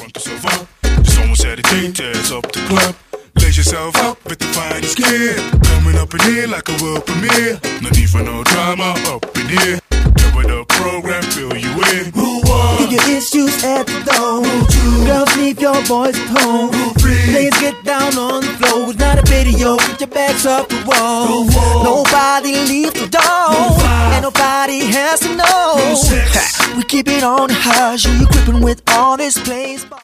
front yourself up. Someone said it ain't tears up the club. Lace yourself up with the finest gear. Coming up in here like a world premiere. No need for no drama up in here. Get with the program, fill you in. Leave your issues at the door. Girls, leave your boys at home. Ladies, get down on the floor. It's not a video, get your bags off the wall. Nobody leaves the door, and nobody has to know. We keep it on the hush. You gripping with all this place.